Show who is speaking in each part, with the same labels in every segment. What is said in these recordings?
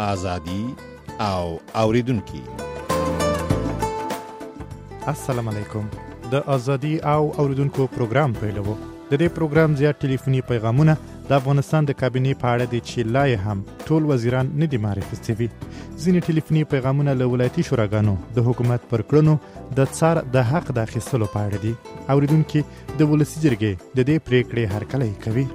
Speaker 1: ازادي او اوریدونکو.
Speaker 2: السلام علیکم. د ازادي او اوریدونکو پروګرام پیلوو. د دې پروګرام زیات ټلیفوني پیغامونه د افغانستان د کابینې په اړه دي چې لا هم ټول وزیران نه دي معرفي شوي. ځینې ټلیفوني پیغامونه له ولایتي شوراګانو د حکومت پر کړنو د څار د حق د اخیستلو په اړه دي. اوریدونکو د ولسی جرګې د دې پریکړې هرکلی کوي.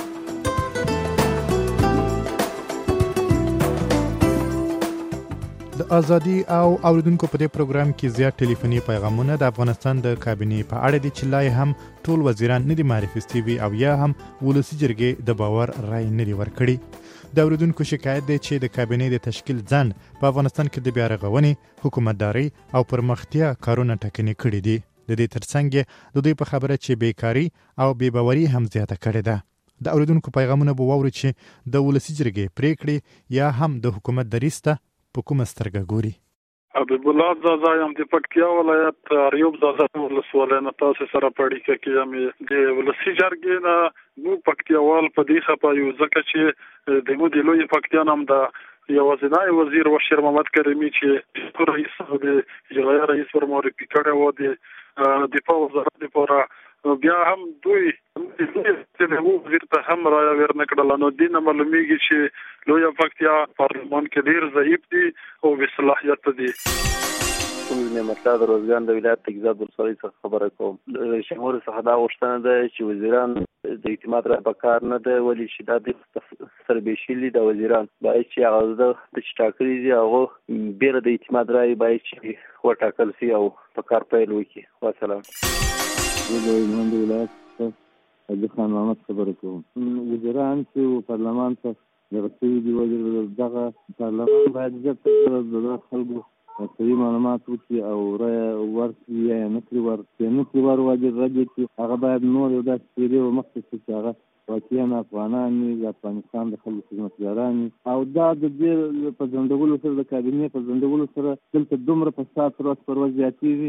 Speaker 2: د ازادي او اوریدونکو په دې پروګرام کې زیات ټلیفوني پیغامونه د افغانستان د کابینې په اړه دي چې لا هم ټول وزیران نه دي معرفي شوي او یا هم ولسی جرګې د باور رائے نه لري ورکړي. د اوریدونکو شکایت دی چې د کابینې د تشکیل ځند په افغانستان کې د بیا رغونې، حکومتداري او پرمختیا کارونه ټکني کړي دي. د دې ترڅنګ د دوی په خبره چې بیکاری او بې باوري هم زیاته کړې ده. د اوریدونکو پیغامونه به واوري چې د ولسی جرګې پریکړې یا هم د حکومت دریسته په کومه سترګه ګوري.
Speaker 3: حبیب الله زازا یم د پکتیا ولایت اریوب زازا ولسوالۍ نه تاسو سره پړی کې یم د ولسی جرګې نه نو پکتیاوال په دې خپه یو ځکه چې د مو د لوی پکتیا نام د یوازینی وزیر وشیر محمد کریمی چې رئیس د جلای رئیس ورموري پکړه و د دفاع وزارت لپاره بیا هم دوی د وزیر ته هم راي ورنکړل. نو دینه معلومیږي چې لوی پکتیا پارلمان کې ډیر ضعیف دي او بصلاحیت دي.
Speaker 4: نعمت الله د روزګان د ولایت تګزاد ولسوالۍ څخه خبره کوم. شمول څخه دا غوښتنه ده چې وزیران د اعتماد را پکار نه ده، ولې چې دا د سربېشلي د وزیران باید چې هغه د ټاکلي دي هغه بیره د اعتماد رای باید چې وټاکل شي او په کار پیل وکړي. والسلام.
Speaker 5: زه د هلمند ولایت څخه حاجي خان محمد خبره کوم. وزیران چې پارلمان ته دغه شوي دي، دغه پارلمان باید زیات د خلکو صحیح معلومات وکړي او رایه ورکړي یا نه کړي واجب راځي چې هغه باید نور یو داسې پیرې ومخکې شي چې هغه واقعا افغانان وي، د افغانستان د خلکو خدمتګاران وي. او دا د دې په ځنډولو سره د کابینې په ځنډولو سره دلته دومره فساد ورځ پر ورځ زیاتېږي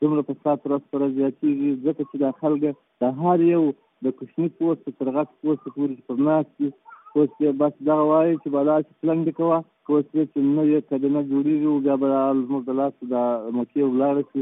Speaker 5: ځکه چې دا خلک د هر یو د کوچني پوسټ تر غټ پوسټ پورې پر ناست دي. اوس بس دغه وایي چې بالا چې پلنګ دې کوه، اوس چې نه یې کابینه جوړېږي او بیا به زموږ د لاس د مکې ولاړه شي.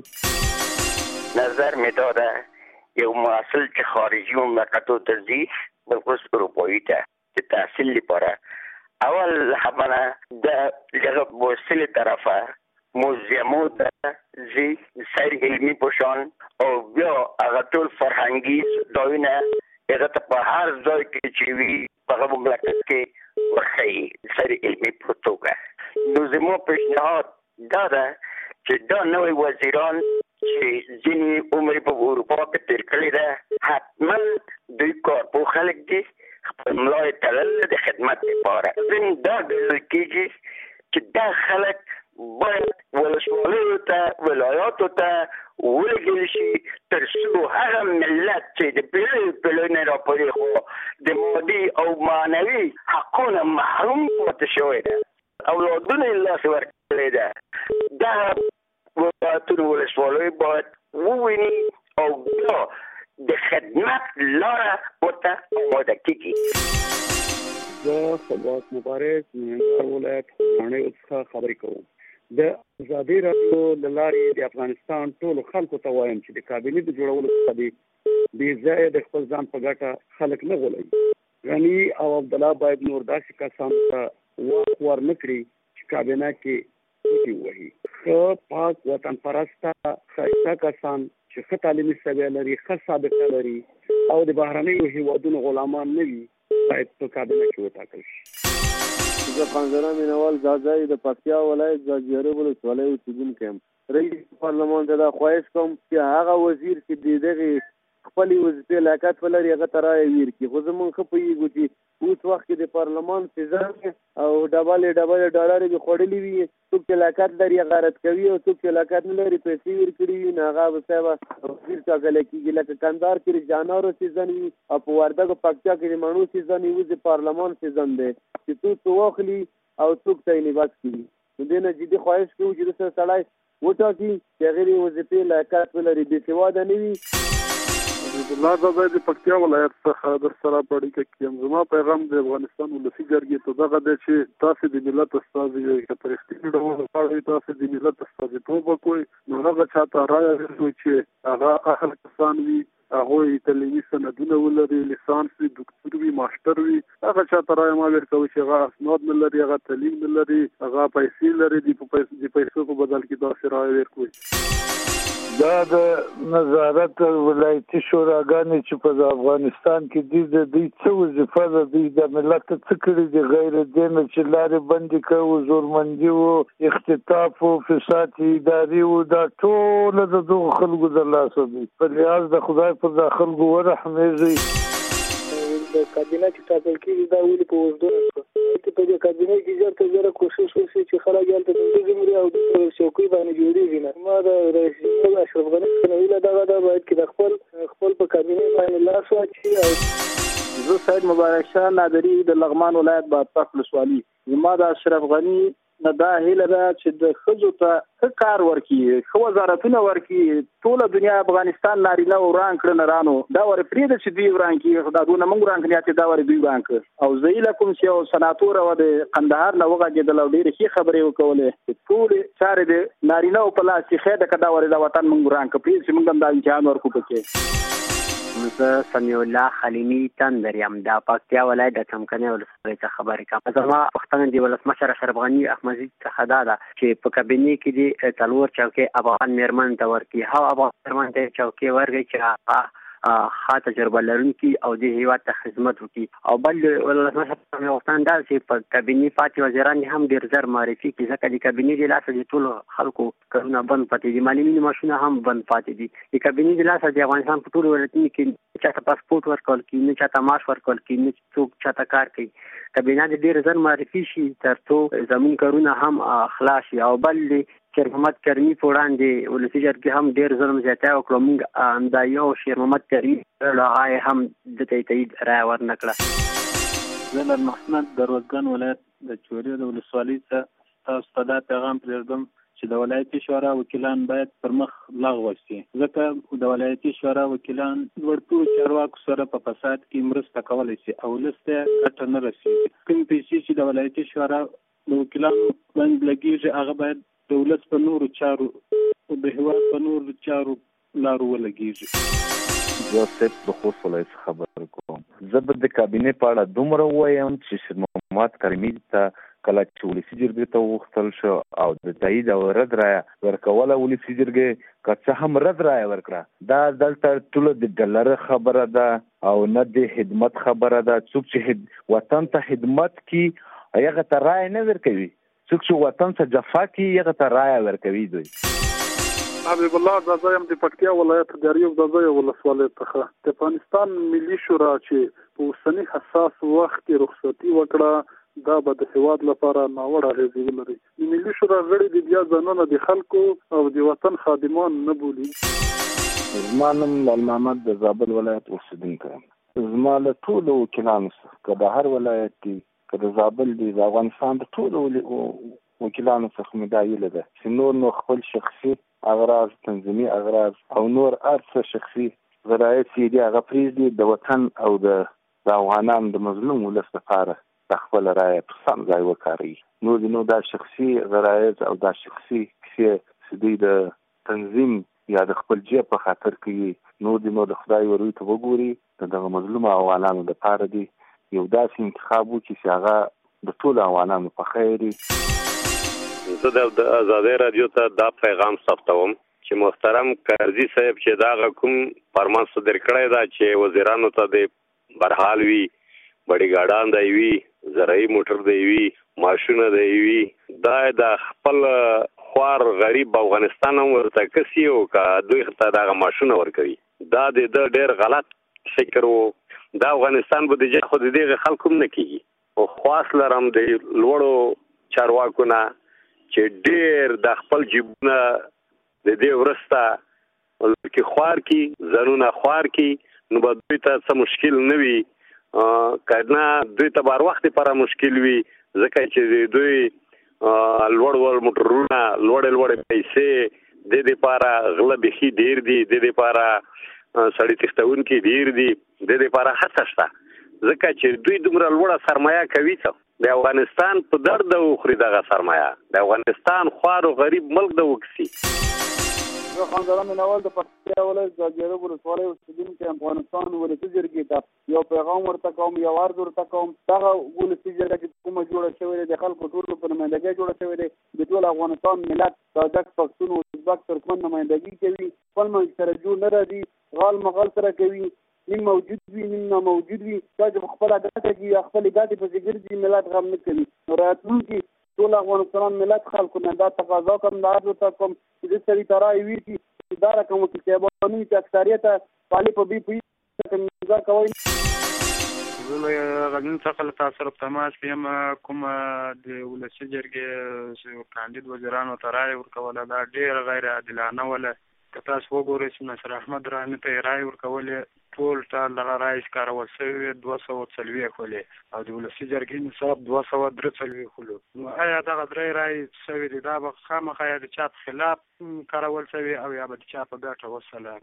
Speaker 6: نظر مې دا ده یو محصل چې خارجي مملکتو ته ځي بلخصوص اروپایي ته د تحصیل لپاره، اول خبره د دغه بوستلې طرفه موزیمو ته ځي سیر علمي پوشان او بیا هغه ټول فرهنګي ځایونه هغه ته په هر ځای کې چې وي په هغه مملکت کې ورښیي سیر علمي په توګه. نو زموږ پیشنهاد دا ده چې دا نوی وزیران چې ځینې عمر په اروپا کې تېر کړی ده حتما دوی کارپوه خلک دي، خپل ملا یې تړلی د خدمت لپاره. ځینې دا ډول کېږي چې دا خلک باید ولسوالیو ته ولایاتو ته ولګل شي تر څو هغه ملت چې د پیړیو نه راپورې خو د مادي او معنوي حقونه محروم پاتې شوی ده، اولادونه یې لاسې ورکړی ده، دا ولایتونه ولسوالیو باید وویني او بیا د خدمت لاره ورته آماده کېږي.
Speaker 7: زه خبات مبارک ننګرهار ولایت خوږیاڼیو څخه خبرې کوم. د ازادي راډیو له لارې د افغانستان ټولو خلکو ته وایم چې د کابینې د جوړولو څخه بې ځایه د خپل ځان په ګټه خلک نه غولوي. غني او عبدالله باید نور داسې کسانو ته واک ورنه کړي چې کابینه کې ټوټې ووهي. ښه پاک وطن پرسته ښایسته کسان چې ښه تعلیمي سویه لري، ښه سابقه لري او د بهرنیو هیوادونو غلامان نه وي باید په کابینه کې وټاکل شي.
Speaker 5: زه خانزره مینوال زازای د پکتیا ولایت زاجیارو ولسوالۍ اوسېدونکی یم. رئیس پارلمان ته دا خواهش کوم چې هغه وزیر چې د دغې خپلې وظیفې لیاقت ولري هغه ته رایه ورکړي. خو زمونږ ښه پوهېږو چې اوس وخت کې د پارلمان سیزن او ډبلې ډالرې به خوړلي وي. څوک چې لیاقت لري هغه رد کوي او څوک چې لیاقت نه لري پیسې ورکړي وي نو هغه به صاحب وزیر ټاکلی کېږي. لکه کندهار کې د جانورو سیزن وي او په وردګو پکتیا کې د مڼو سیزن وي. اوس د پارلمان سیزن دی چې څوک واخلي او څوک ته یې بس کړي. نو دې نه جدي خواهش کوو چې داسې سړی وټاکي چې هغې د وظیفې لیاقت ولري، بې سواده نه وي.
Speaker 3: الله زه د پکتیا ولایت څخه در سره په اړیکه کې یم. زما پیغام د افغانستان ولسي جرګې ته دغه دی چې تاسو د ملت استازي یې که په رښتیني ډول غواړئ تاسو د ملت استازیتوب وکړئ نو هغه چاته رایه ورکړئ چې هغه اهل کسان وي، هغوی تعلیمي سندونه ولري، لیسانس وي، دوکتور وي، ماسټر وي. هغه چاته رایه مه ورکوئ چې هغه اسناد نه لري، هغه تعلیم نه لري، هغه پیسې لري، د پیسو په بدل کې داسې رایه ورکوئ.
Speaker 8: دا د نظارت ولایتي شوراګانې چې په افغانستان کې دي د دوی څه وظیفه ده؟ دوی د ملت څه کړي دي غیر دې نه چې لارې بندې کوي، زورمندي و، اختطاف و، فساد اداري و، دا ټول د دغو خلکو د لاسه دي. په لحاظ د خدای پر دا خلکو ورحمېږي.
Speaker 9: د کابینه چې ټاکل کېږي دا ولې په اوږدو کې په دې کابینه کې زیات زیات کوشش وشي چې خلک هلته د جمهوریت او د چوکۍ باندې جوړېږي نه. ما د رئیس جمهور اشرف غني څخه ویله دغه دا باید چې د خپل په کابینه باندې لاس واچوي. او
Speaker 10: زه سید مبارک شاه نادري د لغمان ولایت بادپخ ولسوالي. زما د اشرف غني نه دا هیله ده چې د ښځو ته ښه کار ورکړي، ښه وزارتونه ورکړي. ټوله دنیا افغانستان نارینه وران کړه نرانو دا ورې پرېږده چې دوی وران کړي، دا دونه موږ وران کړي چې دا ورې دوی وران کړه. او زه هیله کوم چې یو سناتور و د قندهار نه وغږېدل او ډېرې ښې خبرې وکولې چې ټولې چارې د نارینهو په لاس کې خیر ده که دا ورې دا وطن موږ وران کړه، پرېږده چې موږ هم دا امتحان ورکړو پکې.
Speaker 11: زه سمیع الله خلیمي تندر یم د پکتیا ولایت د څمکنیو ولسوالۍ څخه خبرې کوم. زما پوښتنه د ولسمشر اشرف غني احمدزي څخه دا ده چې په کابینې کې د 4 چوکۍ افغان میرمن ته ورکړي. هغه افغان میرمن ته چوکۍ ورکړي چې هغه ښه تجربه لرونکي او د هېواد ته خدمت وکړي. او بل ولسمشر مې غوښتنه دا چې په کابینې پاتې وزیران هم ډېر زر معرفي کړي، ځکه د کابینې د لاسه د ټولو خلکو کارونه بند پاتې دي، مالي معاشونه هم بند پاتې دي. د کابینې د لاسه د افغانستان په ټولو ولایتونو کې چاته پاسپورټ ورکول کېږي، نه چاته معاش ورکول کېږي، نه څوک چاته کار کوي. کابینه د ډېر زر معرفي شي تر څو زموږ کارونه هم خلاص شي. او بل شیر محمد کرمي په وړاندې ولسي جرګې هم ډېر ظلم زیاتی وکړو. موږ همدا یو شیر محمد کرمي هغه هم دته تایید رایه ورنه کړه.
Speaker 12: زه نور محمد د روزګان ولایت د چورې د ولسوالۍ څخه تاسو ته دا پیغام پرېږدم چې د ولایتي شورا وکیلان باید پر مخ لغوه شي، ځکه د ولایتي شورا وکیلان لوړپوړو چارواکو سره په فساد کې مرسته کولی شي او ولس ته ګټه نه رسېږي. کومې پیسې چې د ولایتي شورا د وکیلانو باندې لګېږي هغه باید د ولس په نورو چارو او د هېواد په نورو چارو لارو ولګېږي.
Speaker 13: زه صرف د خوست ولایت څخه خبرې کوم. زه به د کابینې په اړه دومره ووایم چې شیر محمد کرمي ته کله چې ولسي جرګې ته وغوښتل شو او د تایید او رد رایه ورکوله ولسي جرګې که څه هم رد رایه ورکړه، دا دلته ټوله د ډالر خبره ده او نه د خدمت خبره ده. څوک چې وطن ته خدمت کوي هغه ته رایه نه ورکوي، څوک چې وطن ته جفا کوي هغه ته رایه ورکوي. دوی
Speaker 3: حبیب الله دا زه یم د پکتیا ولایت د اریوب د ځای ولسوالۍ څخه. د افغانستان ملي شورا چې په اوسني حساس وخت کې رخصتي وکړه دا به د هېواد لپاره ناوړه اغېزې ولري. د ملي شورا غړي د بیا ځانونه د خلکو او د وطن خادمان نه بولي.
Speaker 8: زما نوم لال محمد د زابل ولایت اوسېدونکی یم. زما له ټولو وکیلانو څخه که د هر ولایت دي که د زابل دي د افغانستان د ټولو وکیلانو څخه مې دا هیله ده چې نور خپل شخصي اغراض، تنظیمي اغراض او نور هر څه شخصي غرایز چې دي هغه پرېږدي، د وطن او د افغانانو د مظلوم ولس لپاره د خپل رایه په سم ځای وکاروي. نو دا شخصي غرایز او دا شخصي کیسې چې دوی د تنظیم یا د خپل جیب په خاطر کوي نو د خدای وروي ته وګوري، د دغه مظلوم افغانانو لپاره دی یو داسې انتخاب وکړي چې هغه د ټولو افغانانو په خیر وي.
Speaker 14: زه د ازادۍ راډیو ته دا پیغام ثبتوم چې محترم کرزي صاحب چې دا کوم فرمان صادر کړی دا چې وزیرانو ته د برحال وي، بډي ګاډان دی وي، زرعي موټر دی وي، ماشونه دی وي، دا د خپل خوار غریب افغانستان هم ورته کسي او که دوی ته دغه ماشونه ورکوي. دا د ډېر غلط فکر و. دا افغانستان به د خو د دغه خلکو نه کېږي. او خواست لرم د لوړو چارواکو نه چې ډېر د خپل جیبونه د دې ورسته کې خوار کی زنونه خوار کی نو به دوی ته څه مشکل نه وي، که دوی ته بار وخت لپاره مشکل وي، ځکه چې دوی لوړ موټرونه لوړې پیسې د دې لپاره غله بیخي ډېر دي، د دې لپاره سړی تښتونکي ډیر دي، د دې لپاره هڅه شته ځکه چې دوی دومره لوړه سرمایه کوي څه د افغانستان په درد وخوري دغه سرمایه د افغانستان خوار او غریب ملک د وکسي.
Speaker 5: زه خانزاده مینوال د پکتیا ولایت د جرګ ولسوالۍ اوسیدونکی افغانستان ولسي جرګې ته یو پیغام ورته کوم، یو عرض ورته کوم. دغه ولسي جرګه چې کومه جوړه شوې ده د خلکو ټولو په نمایندګۍ جوړه شوې ده، د ټول افغانستان ملت تاجک، پښتون، ازبک، ترکمن نمایندګي کوي، خپل منځ سره جوړ نه راځي، غال مغال سره کوي، نیم موجود وي نیم ناموجود وي، دا چې خپله ګټه کوي خپلې ګټې پسې ګرځي، ملت غم نه کوي. نو راتلونکي ټول افغانستان ملت خلکو نه دا تقاضا کوم، دا عرض ورته کوم چې دې سړي ته رایې ویږي چې دا رقم وکړي چې افغاني چې اکثریته پالي په بي پي تنظیم کوي.
Speaker 15: زه له غزني څخه له تاسو سره په تماس یم. کوم د ولسي جرګې کاندید وزیرانو ته رایې ورکوله دا ډېره غیر عادلانه وله. که تاسو وګورئ چې نصر احمد رحمي ته یې رایې ورکولې ټول ټال دغه رایې ښکارول شوې 240 ولې او د ولسي جرګې نصاب 243 ولو. نو آیا دغه درې رایې شوې دي دا به خامخا یا د چا په خلاف کارول شوې او یا به د چا په ګټه وسله؟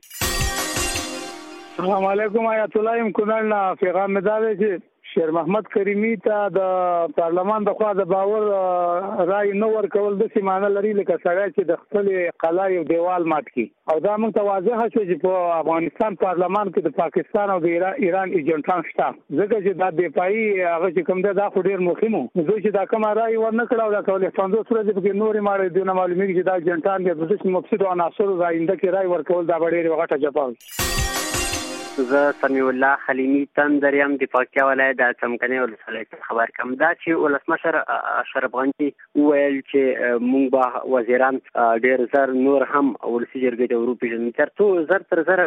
Speaker 16: السلام علیکم. آیت الله یم کونړ نه. پیغام مې دا دی چې شیر محمد کریمي ته د پارلمان د خوا د باور رای نه ورکول داسې معنی لري لکه سړی چې د خپلې قلا یو دیوال مات کړي. او دا موږ ته واضحه شوه چې په افغانستان پارلمان کې د پاکستان او د ایران ایجنټان شته، ځکه چې دا دفاعي هغه چې کوم دی دا خو ډېر مهم و. زه چې دا کومه رای ورنه کړه او دا کولې 50 ورځې پکې نورې ماړې دونه معلومېږي چې دا ایجنټان دي د داسې مفسدو عناصرو آینده کې رای ورکول دا به ډېرې غټه جفا وي.
Speaker 11: زه سمیع الله خلیمي تندر یم د پکتیا ولایت د څمکنیو ولسوالۍ څخه خبر کوم. دا چې ولسمشر اشرف غني وویل چې موږ به وزیران ډېر زر نور هم ولسي جرګې ته وروپېژنو، تر څو زر تر زره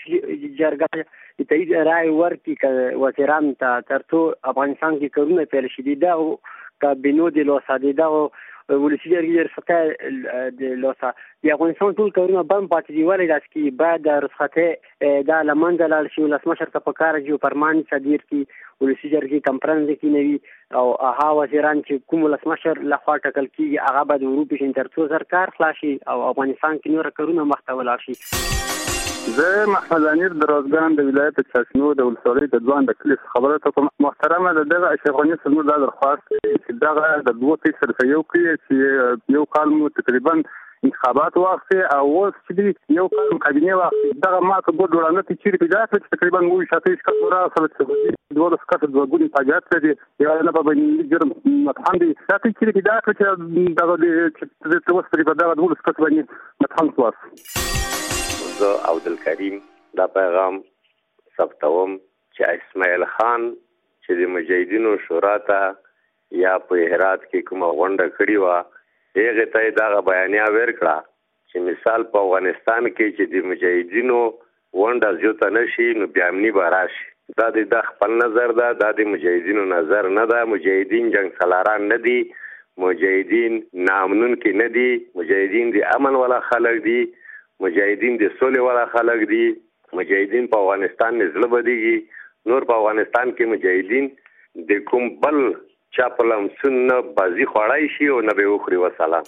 Speaker 11: جرګه د تایید رایې ورکړي وزیران ته، تر څو افغانستان کې کارونه پیل شي. دغو کابینو د لوسا دغو ولسي جرګې د رخصتۍ د لوسا د افغانستان ټول کارونه بند پاتې دي. ولې داسې کېږي؟ باید د رخصتۍ دا له منځه لاړ شي. ولسمشر ته پکار دي فرمان صادر کړي، ولسي جرګې کنفرانس کېنوي او هغه وزیران چې کوم ولسمشر لخوا ټاکل کېږي هغه باید وروپېژني تر څو زر کار خلاص شي او افغانستان کې نور کارونه مخته ولاړ شي.
Speaker 17: زه محمد امیر د روزګان د ولایت چاشنو د ولسوالۍ د ځوان د کلي خبره ته کوم. محترمه د دغه اشرف غني څخه دا درخواست چې دغه د 2% یو کړي چې یو کال مو تقریبا انتخابات واخلي او اوس چې یو کال کابینه واخلي دغه ماته بورډ وړاندې چې پیدا کړي تقریبا مو شاتې ښکته راځي چې دوه سکته د ګونې پاجات دي یا نه په باندې جرم متهم دي شاتې چې پیدا کړي چې دغه چې د توسط په دغه دوه سکته باندې متهم شو.
Speaker 14: زه عبدالکریم دا پیغام ثبتوم چې اسماعیل خان چې د مجاهدینو شورا ته یا په هرات کې کومه غونډه کړې وه هغې ته یې دغه بیانیه ورکړه چې مثال په افغانستان کې چې د مجاهدینو غونډه زیاته نه شي نو بیا امني به راشي. دا د خپل نظر ده، دا د مجاهدینو نظر نه ده. مجاهدین جنګ سالاران نه دي، مجاهدین ناامنونکي نه دي، مجاهدین د امن والا خلک دي، مجاهدین د سولې والا خلک دي. مجاهدین په افغانستان نه زړه بدیږي، نور په افغانستان کې مجاهدین د کوم بل چا په لمسون نه بازي خوړای شي او نه به وخوري. وسلام.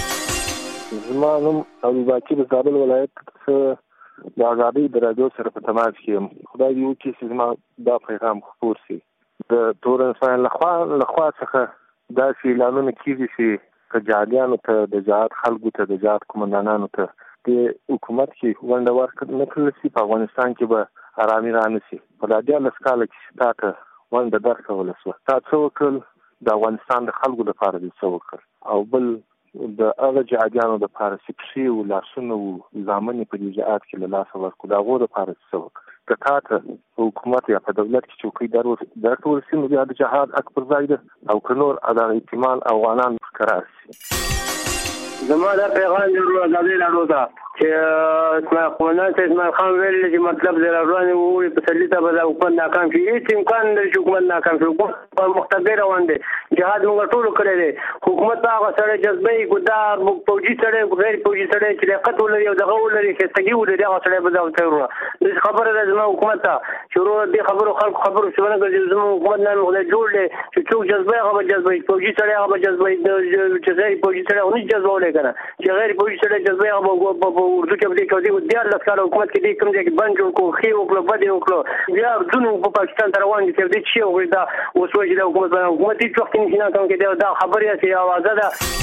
Speaker 8: زما نوم ابوبکر د زابل ولایت د آزادۍ د راډیو سره په تماس کې یم. خدای دې وکړي چې زما دا پیغام خپور شي. د تورنستان لخوا څخه داسې اعلانونه کېږي چې که جهادیانو ته د جهاد خلکو ته د جهاد قمندانانو ته د حکومت کې ونډه ورکړل کړل شي په افغانستان کې به ارامي رانه شي. په دا 14 کاله چې تا ته ونډه درکوله شوه تا څه وکړل؟ د افغانستان د خلکو لپاره دې څه وکړل؟ او بل د هغه جهادیانو لپاره چې پښې وو لاسونه وو زامن یې په دې جهاد کې له لاسه ورکړو د هغو لپاره څه وکړل؟ که تا ته په حکومت یا په دولت کې چوکۍ درکول شي نو بیا د جهاد حق پر ځای ده او که نور دغه احتمال افغانان قرار شي.
Speaker 18: زما دا پیغام ضرور ازادۍ راډیو ته چې قومندان اسماعیل خان ویل چې مطلب د راډیو ووایي په سلیته به د حکومت ناکام شي. هېڅ امکان نه لري چې حکومت ناکام شي. حکومت په مقتدر روان دی. جهاد موږ ټول کړی دی حکومت هغه سره جذبې ګدا فوجي سره غیر فوجي سره چې لیاقت ولري او دغه ولري چې تګي ولري هغه سره به دا وتاورونه د خبره د زمو حکومت ته شروع دي خبرو خبرو څنګه چې زمو حکومت نه موږ جوړ دي چې څوک جذبې هغه جذبې فوجي سره هغه جذبې چې غیر فوجي سره ونی جذبه ولې کنه چې غیر فوجي سره جذبې هغه په اردو کې د کوي د الله تعالی حکومت کې دې کوم ځای بند جوړ کو خي او کله بده وکړو بیا دونو په پاکستان ته روان دي چې دې شی او دا وسوي د حکومت هیڅ وخت نه کوم کې دا خبره سي आवाज ده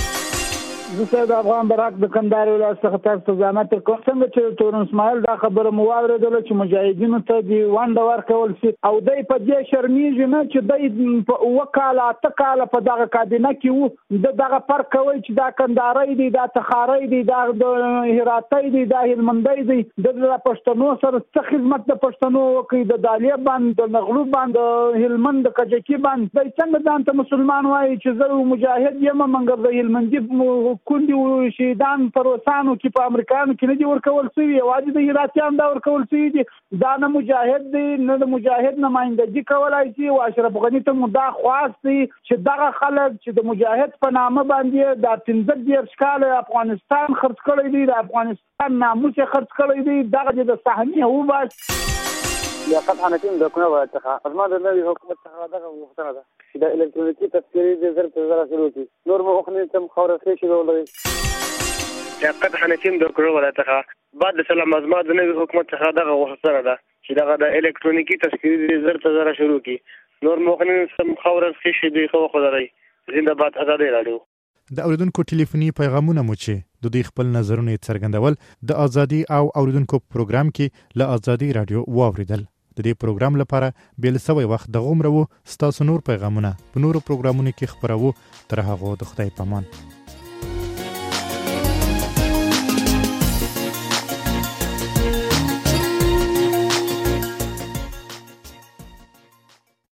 Speaker 16: زه د افغان برعک د کندهار ولایت څخه تاسو ځانت کوم څنګه چې تورن اسماعیل دا خبره مو واورېدله چې مجاهدینو ته دی ونډه ورکول شي او دای په دې شرمېږي نه چې دای وکاله تکاله په دغه کابینه کې وو دغه فرق کوي چې دا کندهاري دی دا تخاري دی دا هراتي دی دا هلمندي دی د پښتنو سره څه خدمت د پښتنو کوي د دالیه باندې د نغلو باندې هلمند د کجکی باندې دای څنګه ځان ته مسلمان وایي چې زه مجاهد یم منګر د هلمندي کوندي شهیدان پروسانو کې په امریکانو کې نه دي ورکول شوي یوازې د هراتیان دا ورکول شوي دي دا نه مجاهد دی نه د مجاهد نمایندګي کولای شي او اشرف غني ته مدا خواست دي چې دغه خلک چې د مجاهد په نامه باندې د 15 کال افغانستان خرڅ کړی دی د افغانستان ناموس خرڅ کړی دی دغه د صحنه او باش
Speaker 5: لیاقت حنفي د کومه وایته ازما د نوي حکومت څخه دغه وختونه ده چې د الکترونیکي تذکرې د زر په زړه شروع کی نور مو خو نه تم خورخې شي ولري
Speaker 18: لیاقت حنفي د کومه وایته بعد د سلام ازما د نوي حکومت څخه دغه وختونه ده چې دغه د الکترونیکي تذکرې د زر په زړه شروع کی نور مو خو نه تم خورخې شي دی خو خدای زنده باد آزادي راډیو
Speaker 2: د اوریدونکو ټلیفوني پیغامونه مو چې د دوی خپل نظرونه څرګندول د ازادي او اوریدونکو پروګرام کې له ازادي رادیو واوریدل د دې پروګرام لپاره بیل سوی وخت د غومره وو ستاسو نور پیغامونه په نورو پروګرامونو کې خبرو تر هغه د خدای پامان